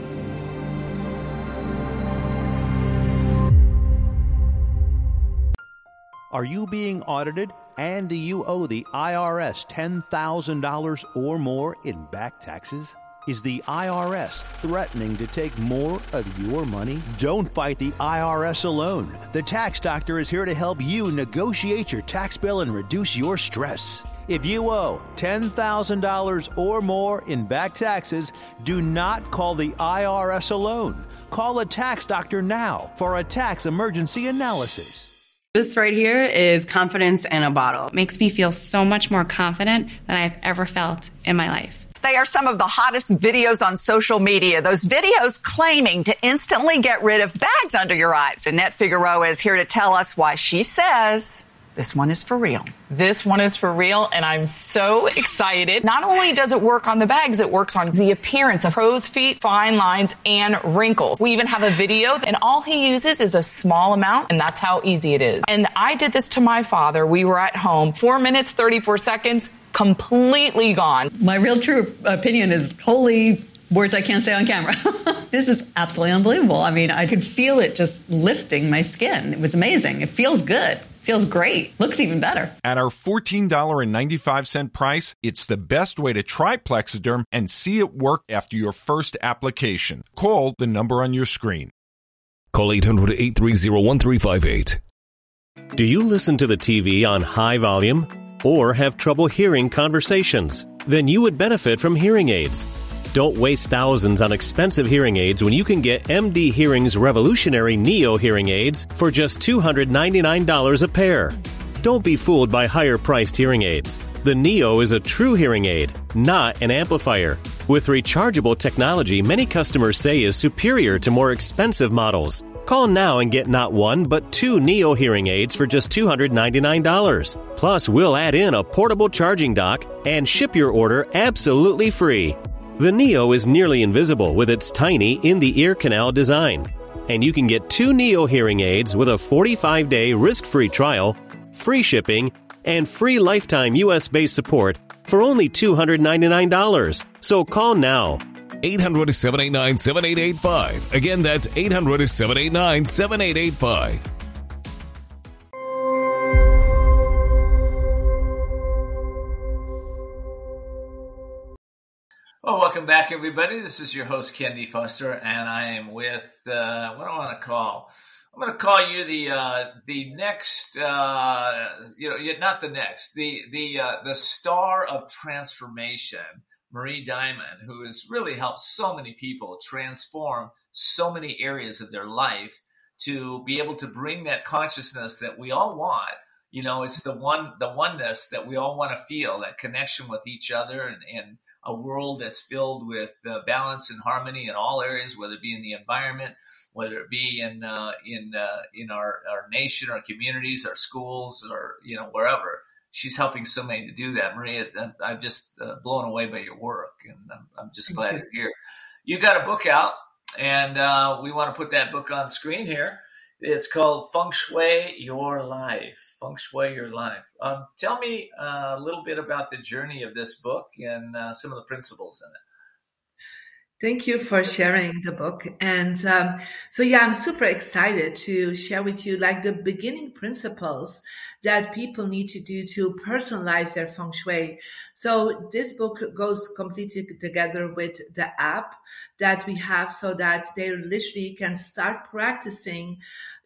Are you being audited? And do you owe the I R S ten thousand dollars or more in back taxes? Is the I R S threatening to take more of your money? Don't fight the I R S alone. The Tax Doctor is here to help you negotiate your tax bill and reduce your stress. If you owe ten thousand dollars or more in back taxes, do not call the I R S alone. Call a Tax Doctor now for a tax emergency analysis. This right here is confidence in a bottle. It makes me feel so much more confident than I've ever felt in my life. They are some of the hottest videos on social media. Those videos claiming to instantly get rid of bags under your eyes. Annette Figueroa is here to tell us why she says this one is for real. This one is for real, and I'm so excited. Not only does it work on the bags, it works on the appearance of crow's feet, fine lines, and wrinkles. We even have a video, and all he uses is a small amount, and that's how easy it is. And I did this to my father. We were at home. Four minutes, thirty-four seconds, completely gone. My real true opinion is holy words I can't say on camera. This is absolutely unbelievable. I mean, I could feel it just lifting my skin. It was amazing. It feels good. Feels great. Looks even better. At our fourteen dollars and ninety-five cents price, it's the best way to try Plexiderm and see it work after your first application. Call the number on your screen. Call eight hundred, eight three zero, one three five eight. Do you listen to the T V on high volume or have trouble hearing conversations? Then you would benefit from hearing aids. Don't waste thousands on expensive hearing aids when you can get M D Hearing's revolutionary Neo hearing aids for just two hundred ninety-nine dollars a pair. Don't be fooled by higher-priced hearing aids. The Neo is a true hearing aid, not an amplifier. With rechargeable technology, many customers say is superior to more expensive models. Call now and get not one, but two Neo hearing aids for just two hundred ninety-nine dollars. Plus, we'll add in a portable charging dock and ship your order absolutely free. The Neo is nearly invisible with its tiny in-the-ear canal design. And you can get two Neo hearing aids with a forty-five day risk-free trial, free shipping, and free lifetime U S-based support for only two hundred ninety-nine dollars. So call now. eight hundred, seven eight nine, seven eight eight five. Again, that's eight hundred, seven eight nine, seven eight eight five. Well, welcome back, everybody. This is your host, Ken D. Foster, and I am with, uh, what do I want to call? I'm going to call you the uh, the next, uh, you know, not the next, the the uh, the star of transformation, Marie Diamond, who has really helped so many people transform so many areas of their life to be able to bring that consciousness that we all want. You know, it's the one, the oneness that we all want to feel, that connection with each other, and, and a world that's filled with uh, balance and harmony in all areas, whether it be in the environment, whether it be in uh, in uh, in our, our nation, our communities, our schools, or, you know, wherever. She's helping so many to do that. Maria, I'm just uh, blown away by your work, and I'm, I'm just glad you're here. You got a book out, and uh, we want to put that book on screen here. It's called Feng Shui Your Life. Feng Shui Your Life. Um, tell me uh, a little bit about the journey of this book and uh, some of the principles in it. Thank you for sharing the book. And um, so, yeah, I'm super excited to share with you like the beginning principles that people need to do to personalize their feng shui. So this book goes completely together with the app that we have so that they literally can start practicing,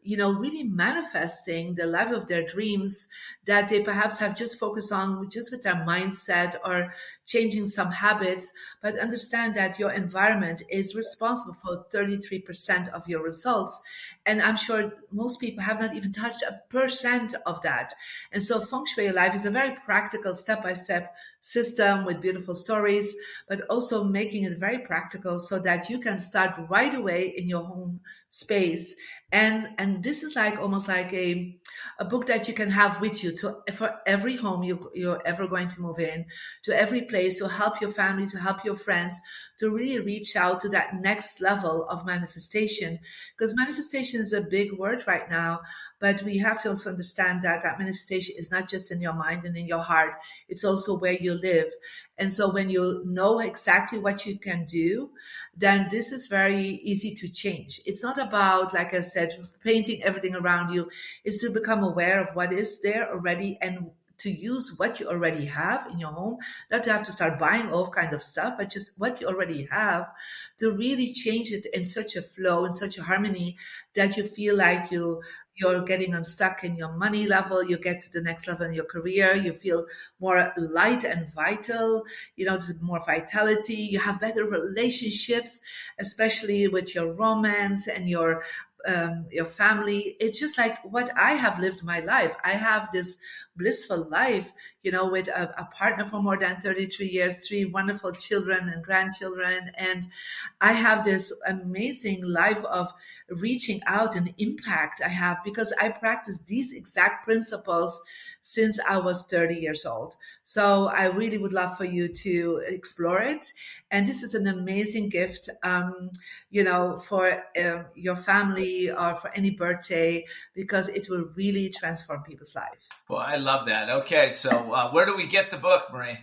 you know, really manifesting the life of their dreams that they perhaps have just focused on just with their mindset or changing some habits, but understand that your environment is responsible for thirty-three percent of your results. And I'm sure most people have not even touched a percent of that. And so Feng Shui Your Life is a very practical step-by-step system with beautiful stories, but also making it very practical so that you can start right away in your home space. And and this is like almost like a a book that you can have with you to for every home you, you're ever going to move in, to every place, to help your family, to help your friends, to really reach out to that next level of manifestation. Because manifestation is a big word right now, but we have to also understand that that manifestation is not just in your mind and in your heart. It's also where you live. And so when you know exactly what you can do, then this is very easy to change. It's not about, like I said, painting everything around you. It's to become aware of what is there already and to use what you already have in your home, not to have to start buying all kind of stuff, but just what you already have, to really change it in such a flow, in such a harmony that you feel like you you're getting unstuck in your money level, you get to the next level in your career, you feel more light and vital, you know, more vitality, you have better relationships, especially with your romance and your Um, your family. It's just like what I have lived my life. I have this blissful life, you know, with a, a partner for more than thirty-three years, three wonderful children and grandchildren. And I have this amazing life of reaching out and impact I have because I practice these exact principles since I was thirty years old. So I really would love for you to explore it. And this is an amazing gift, um, you know, for uh, your family or for any birthday, because it will really transform people's life. Well, I love that. Okay, so uh, where do we get the book, Marie?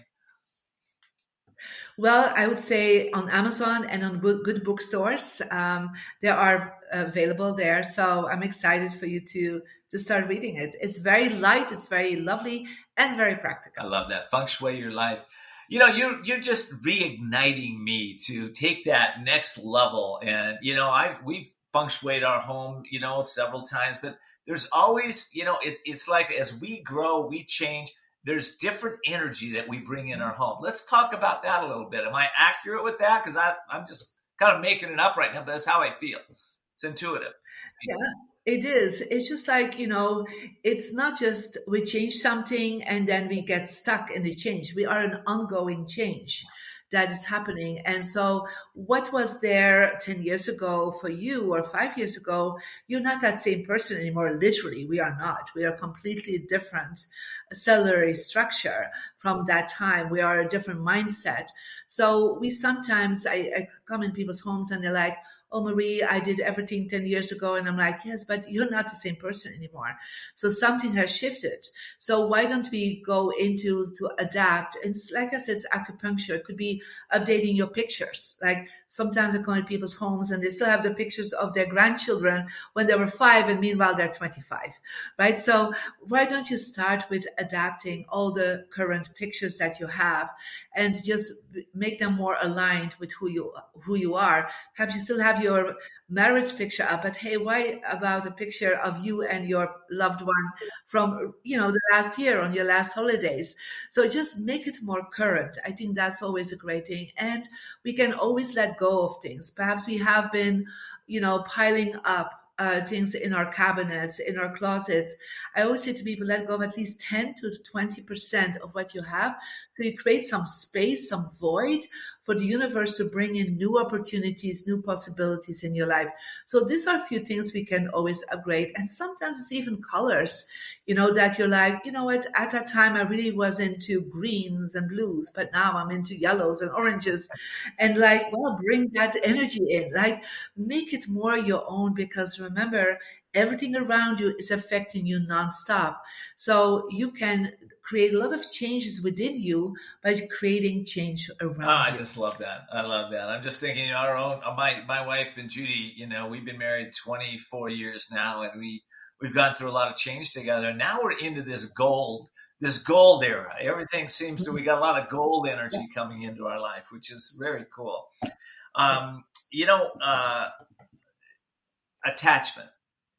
Well, I would say on Amazon and on good bookstores. Um, they are available there. So I'm excited for you to, to start reading it. It's very light, it's very lovely, and very practical. I love that. Feng Shui Your Life. You know, you're, you're just reigniting me to take that next level. And, you know, I we've Feng Shuied our home, you know, several times, but there's always, you know, it, it's like as we grow, we change. There's different energy that we bring in our home. Let's talk about that a little bit. Am I accurate with that? Because I'm just kind of making it up right now, but that's how I feel. It's intuitive. Yeah, it is. It's just like, you know, it's not just we change something and then we get stuck in the change. We are an ongoing change that is happening. And so what was there ten years ago for you or five years ago, you're not that same person anymore. Literally, we are not. We are completely different cellular structure from that time. We are a different mindset. So we sometimes, I, I come in people's homes and they're like, oh, Marie, I did everything ten years ago. And I'm like, yes, but you're not the same person anymore. So something has shifted. So why don't we go into to adapt? And it's, like I said, it's acupuncture. It could be updating your pictures. Like sometimes I go in people's homes and they still have the pictures of their grandchildren when they were five and meanwhile they're twenty-five, right? So why don't you start with adapting all the current pictures that you have and just make them more aligned with who you who you are? Perhaps you still have your marriage picture up, but hey, why about a picture of you and your loved one from, you know, the last year on your last holidays? So just make it more current. I think that's always a great thing. And we can always let go of things. Perhaps we have been, you know, piling up Uh, things in our cabinets, in our closets. I always say to people, let go of at least ten to twenty percent of what you have, so you create some space, some void for the universe to bring in new opportunities, new possibilities in your life. So these are a few things we can always upgrade. And sometimes it's even colors, you know, that you're like, you know what, at that time I really was into greens and blues, but now I'm into yellows and oranges. And like, well, bring that energy in, like make it more your own, because remember, everything around you is affecting you nonstop. So you can create a lot of changes within you by creating change around oh, I you. just love that. I love that. I'm just thinking our own, my, my wife and Judy, you know, we've been married twenty-four years now, and we, we've gone through a lot of change together. Now we're into this gold, this gold era. Everything seems to, we got a lot of gold energy coming into our life, which is very cool. Um, you know, uh, attachment.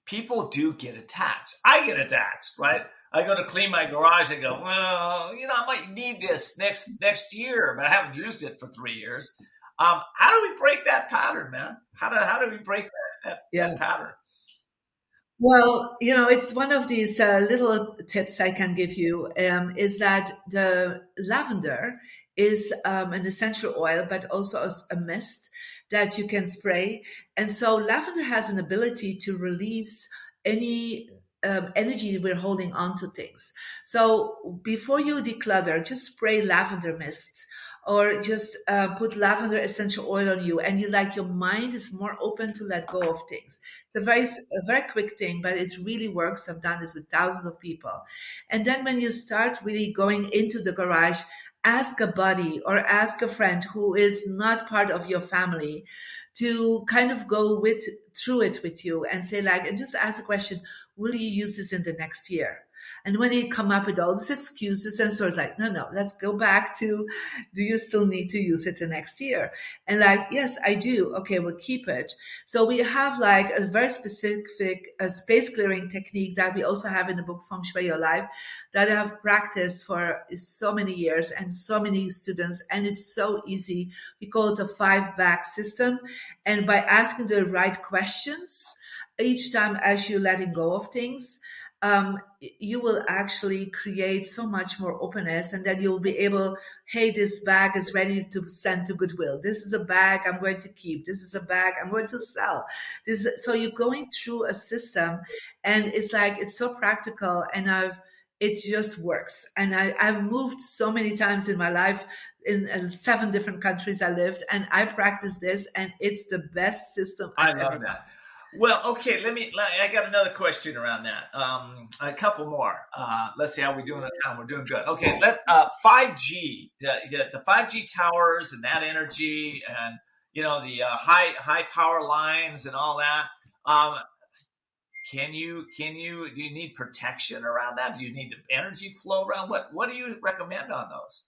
people do get attached. I get attached, right? I go to clean my garage and go, well, you know, I might need this next next year, but I haven't used it for three years. Um, how do we break that pattern, man? How do how do we break that, that, Yeah. that pattern? Well, you know, it's one of these uh, little tips I can give you um, is that the lavender is um, an essential oil, but also a, a mist that you can spray. And so lavender has an ability to release any um, energy we're holding on to things. So before you declutter, just spray lavender mist or just uh, put lavender essential oil on you, and you like your mind is more open to let go of things. It's a very, a very quick thing, but it really works. I've done this with thousands of people. And then when you start really going into the garage, ask a buddy or ask a friend who is not part of your family to kind of go with through it with you and say like, and just ask the question, will you use this in the next year? And when they come up with all these excuses and so it's like, no, no, let's go back to, do you still need to use it the next year? And like, yes, I do. Okay, we'll keep it. So we have like a very specific uh, space clearing technique that we also have in the book Feng Shui Your Life that I have practiced for so many years and so many students. And it's so easy. We call it a five bag system. And by asking the right questions each time as you're letting go of things, Um, you will actually create so much more openness, and then you'll be able, hey, this bag is ready to send to Goodwill. This is a bag I'm going to keep. This is a bag I'm going to sell. This is, so you're going through a system, and it's like, it's so practical, and I've, it just works. And I, I've moved so many times in my life. In, in seven different countries I lived, and I practice this, and it's the best system I've I love ever that. Well, okay, let me, let, I got another question around that. Um, a couple more. Uh, let's see how we're doing on time. We're doing good. Okay, let, uh, five G, the, the five G towers and that energy and, you know, the uh, high, high power lines and all that. Um, can you, can you, do you need protection around that? Do you need the energy flow around? What, what do you recommend on those?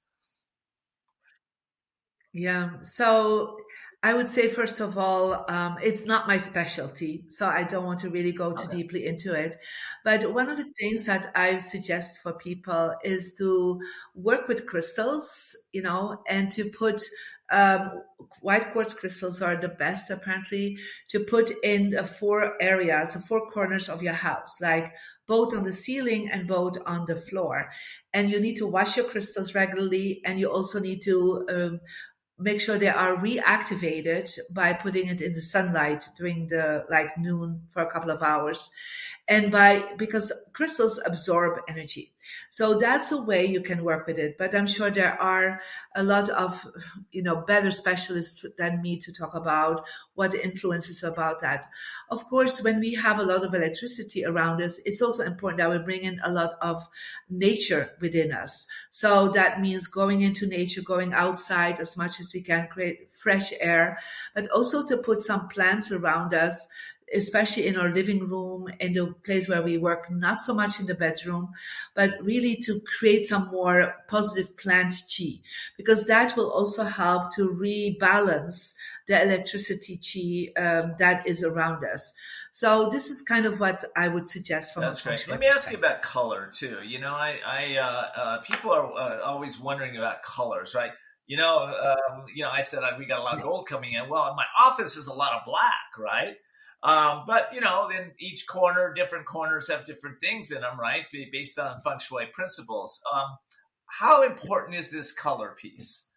Yeah. So I would say, first of all, um, it's not my specialty, so I don't want to really go too Okay. deeply into it. But one of the things that I suggest for people is to work with crystals, you know, and to put um, white quartz crystals are the best, apparently, to put in the four areas, the four corners of your house, like both on the ceiling and both on the floor. And you need to wash your crystals regularly, and you also need to um, make sure they are reactivated by putting it in the sunlight during the like noon for a couple of hours. And by, because crystals absorb energy. So that's a way you can work with it. But I'm sure there are a lot of, you know, better specialists than me to talk about what the influence is about that. Of course, when we have a lot of electricity around us, it's also important that we bring in a lot of nature within us. So that means going into nature, going outside as much as we can, create fresh air, but also to put some plants around us, especially in our living room, in the place where we work, not so much in the bedroom, but really to create some more positive plant chi, because that will also help to rebalance the electricity chi um, that is around us. So this is kind of what I would suggest from That's a feng great. shui Let me ask you perspective. about color too. You know, I, I uh, uh, people are uh, always wondering about colors, right? You know, um, you know, I said uh, we got a lot of gold coming in. Well, my office is a lot of black, right? Um, but, you know, then each corner, different corners have different things in them, right? Based on feng shui principles. Um, how important is this color piece?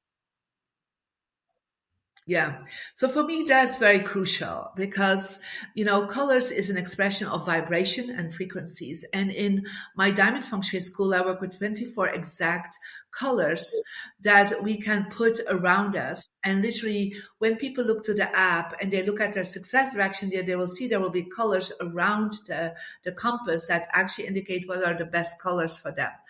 Yeah. So for me, that's very crucial because, you know, colors is an expression of vibration and frequencies. And in my Diamond Feng Shui school, I work with twenty-four exact colors that we can put around us. And literally, when people look to the app and they look at their success direction there, they will see there will be colors around the, the compass that actually indicate what are the best colors for them.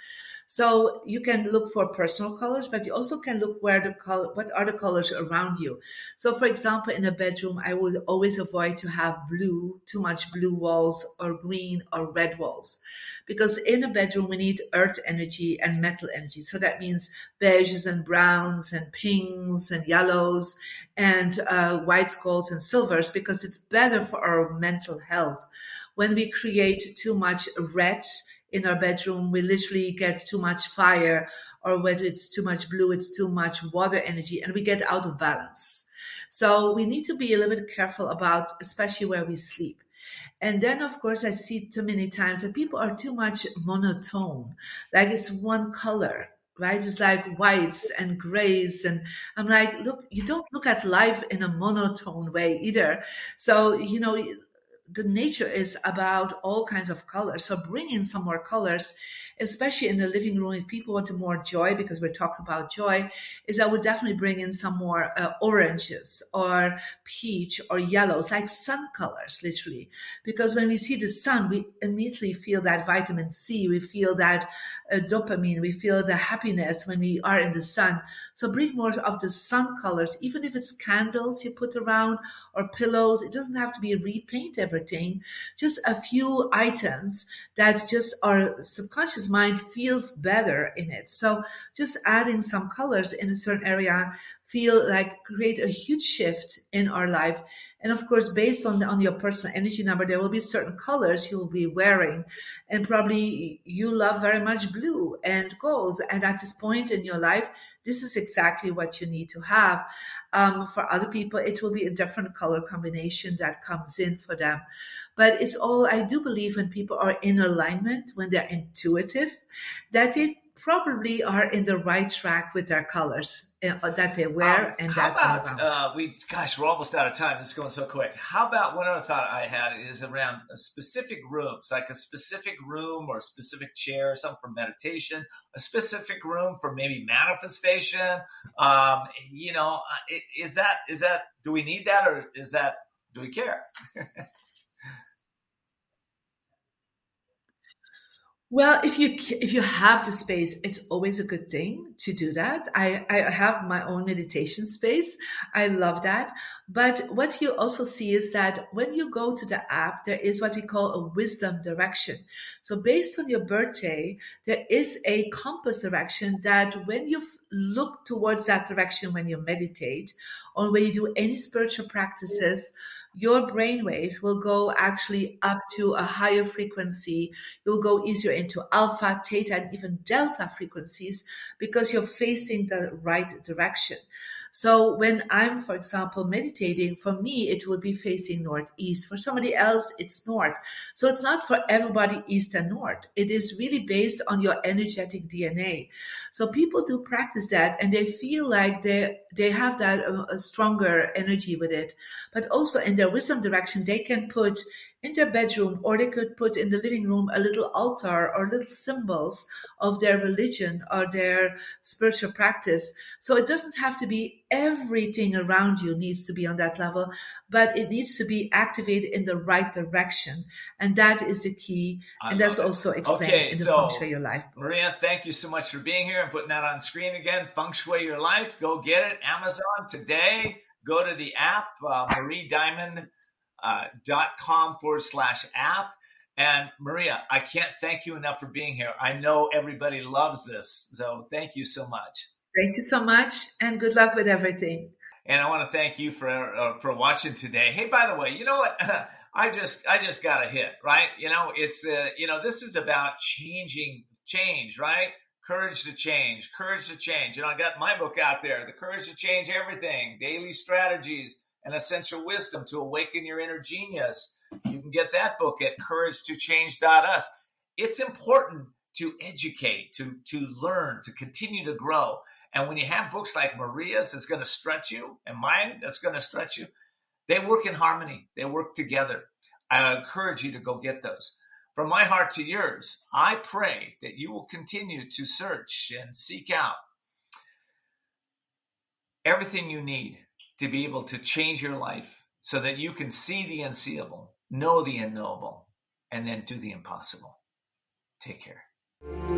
So you can look for personal colors, but you also can look where the color, what are the colors around you. So for example, in a bedroom, I would always avoid to have blue, too much blue walls, or green or red walls. Because in a bedroom, we need earth energy and metal energy. So that means beiges and browns and pinks and yellows and uh, whites, golds, and silvers, because it's better for our mental health. When we create too much red in our bedroom, we literally get too much fire, or whether it's too much blue, it's too much water energy, and we get out of balance. So we need to be a little bit careful about, especially where we sleep. And then, of course, I see too many times that people are too much monotone, like it's one color, right? It's like whites and grays. And I'm like, look, you don't look at life in a monotone way either. So, you know, the nature is about all kinds of colors. So bring in some more colors, especially in the living room. If people want more joy, because we're talking about joy, is I would definitely bring in some more uh, oranges or peach or yellows, like sun colors, literally. Because when we see the sun, we immediately feel that vitamin C. We feel that uh, dopamine. We feel the happiness when we are in the sun. So bring more of the sun colors, even if it's candles you put around or pillows. It doesn't have to be repaint everything. Just a few items that just our subconscious mind feels better in it. So just adding some colors in a certain area feel like create a huge shift in our life. And of course, based on, the, on your personal energy number, there will be certain colors you'll be wearing. And probably you love very much blue and gold. And at this point in your life, this is exactly what you need to have. Um, for other people, it will be a different color combination that comes in for them. But it's all, I do believe when people are in alignment, when they're intuitive, that they probably are in the right track with their colors uh, that they wear. Um, and how that about, uh, we, gosh, we're almost out of time. It's going so quick. How about one other thought I had is around specific rooms, like a specific room or a specific chair, something for meditation, a specific room for maybe manifestation. Um, you know, is that, is that, do we need that, or is that, do we care? Well, if you if you have the space, it's always a good thing to do that. I, I have my own meditation space. I love that. But what you also see is that when you go to the app, there is what we call a wisdom direction. So based on your birthday, there is a compass direction that when you look towards that direction, when you meditate or when you do any spiritual practices, your brain waves will go actually up to a higher frequency. You'll go easier into alpha, theta, and even delta frequencies because you're facing the right direction. So when I'm, for example, meditating, for me, it would be facing northeast. For somebody else, it's north. So it's not for everybody east and north. It is really based on your energetic D N A. So people do practice that and they feel like they, they have that uh, a stronger energy with it. But also in their wisdom direction, they can put in their bedroom, or they could put in the living room a little altar or little symbols of their religion or their spiritual practice. So it doesn't have to be everything around you needs to be on that level, but it needs to be activated in the right direction. And that is the key. I and that's it. also explained okay, in the so, Feng Shui Your Life book. Maria, thank you so much for being here and putting that on screen again. Feng Shui Your Life. Go get it. Amazon today. Go to the app, uh, Marie Diamond. Uh, dot com forward slash app. And Maria, I can't thank you enough for being here. I know everybody loves this. So thank you so much. Thank you so much. And good luck with everything. And I want to thank you for, uh, for watching today. Hey, by the way, you know what? I just, I just got a hit, right? You know, it's, uh, you know, this is about changing change, right? Courage to change, courage to change. You know, I got my book out there, The Courage to Change Everything, Daily Strategies and Essential Wisdom to Awaken Your Inner Genius. You can get that book at courage to change dot u s. It's important to educate, to, to learn, to continue to grow. And when you have books like Maria's that's going to stretch you and mine that's going to stretch you, they work in harmony. They work together. I encourage you to go get those. From my heart to yours, I pray that you will continue to search and seek out everything you need to be able to change your life so that you can see the unseeable, know the unknowable, and then do the impossible. Take care.